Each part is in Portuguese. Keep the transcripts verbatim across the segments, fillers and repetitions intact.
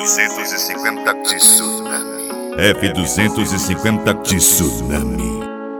duzentos e cinquenta Tsunami. F duzentos e cinquenta Tsunami.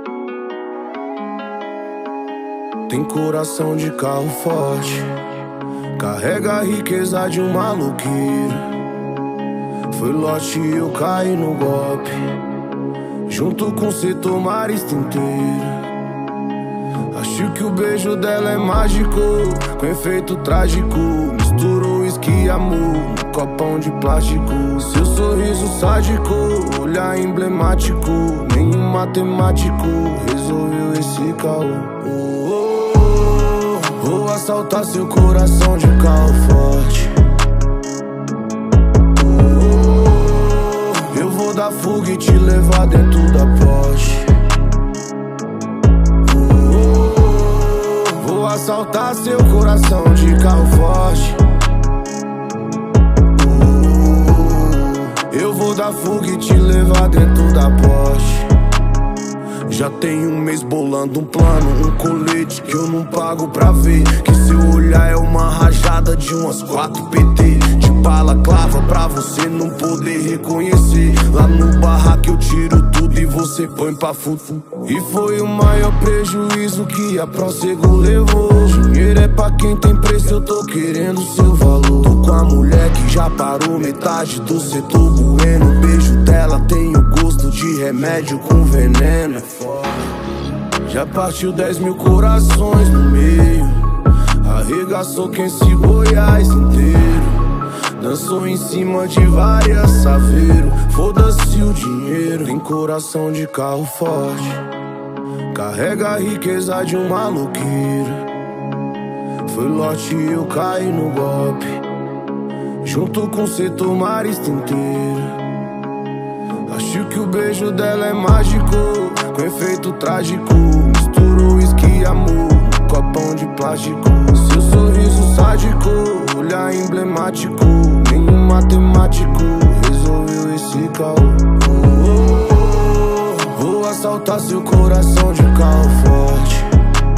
Tem coração de carro forte, carrega a riqueza de um maluqueiro. Foi lote e eu caí no golpe, junto com o setor marista inteiro. Acho que o beijo dela é mágico, com efeito trágico. Misturou uísque e amor no copão de plástico. Seu sorriso sádico, olhar emblemático. Nenhum matemático resolveu esse caô. Oh, oh, oh. Vou assaltar seu coração de carro forte. Oh, oh. Eu vou dar fuga e te levar dentro da Porsche. Vou assaltar seu coração de carro forte. uh, Eu vou dar fuga e te levar dentro da Porsche. Já tem um mês bolando um plano, um colete que eu não pago pra ver. Que seu olhar é uma rajada de umas quatro P T. De bala clava pra você não poder reconhecer. Lá no barraco eu tiro tudo e você põe pra fufu. E foi o maior prejuízo que a Prosego levou. Dinheiro é pra quem tem preço, eu tô querendo seu valor. Tô com a mulher que já parou metade do setor bueno. O beijo dela tem o gosto de remédio com veneno. Já partiu dez mil corações no meio, arregaçou quem se Goiás inteiro. Dançou em cima de várias saveiro. Foda-se o dinheiro. Tem coração de carro forte, carrega a riqueza de um maluqueiro. Foi lote e eu caí no golpe, junto com o setor marista inteiro. Acho que o beijo dela é mágico, com efeito trágico. Misturou uísque e amor no copão de plástico. Seu sorriso sádico, olhar emblemático. Nenhum matemático resolveu esse caô. oh, oh, oh. Vou assaltar seu coração de carro forte.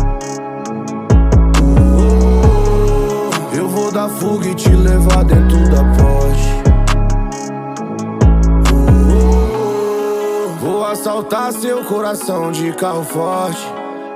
oh, oh. Eu vou dar fuga e te levar dentro da Porsche. Vou assaltar seu coração de carro forte.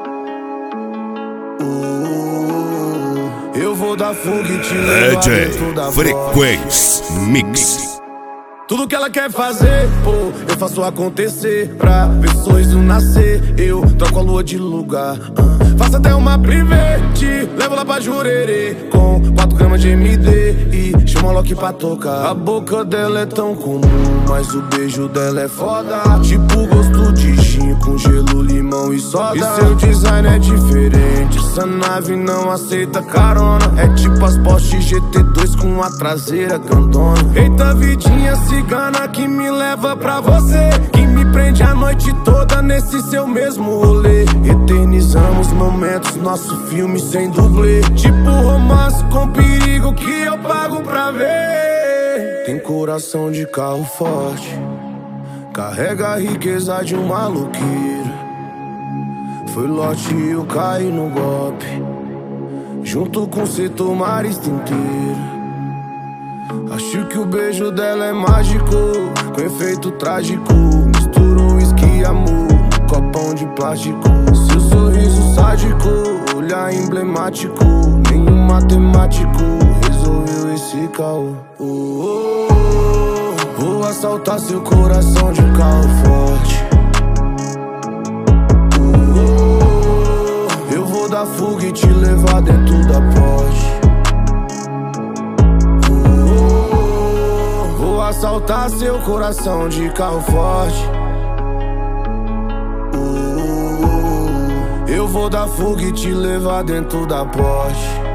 uh, Eu vou dar fuga e te levar dentro da Frequência Mix. Tudo que ela quer fazer, pô, eu faço acontecer. Pra ver sorriso nascer, eu troco a lua de lugar. uh. Faço até uma private, levo lá pra Jurerê, com quatro gramas de M D e chamo a Loki pra tocar. A boca dela é tão comum, mas o beijo dela é foda. Tipo gosto de gin com gelo, limão e soda. E seu design é diferente, essa nave não aceita carona. É tipo as Porsche G T dois com a traseira grandona. Eita vidinha cigana que me leva pra você, que me prende a noite toda nesse seu mesmo rolê. Eternizamos momentos, nosso filme sem dublê. Tipo romance com perigo que eu pago pra ver. Tem coração de carro forte, carrega a riqueza de um maluqueiro. Foi lote e eu caí no golpe, junto com o setor marista inteiro. Acho que o beijo dela é mágico, com efeito trágico. Misturou uísque e amor no copão de plástico. Seu sorriso sádico, olhar emblemático. Nenhum matemático resolveu esse caô. oh, oh, oh. Vou assaltar seu coração de carro forte. oh, oh. Eu vou dar fuga e te levar dentro da Porsche. Vou assaltar seu coração de carro forte. uh, Eu vou dar fuga e te levar dentro da Porsche.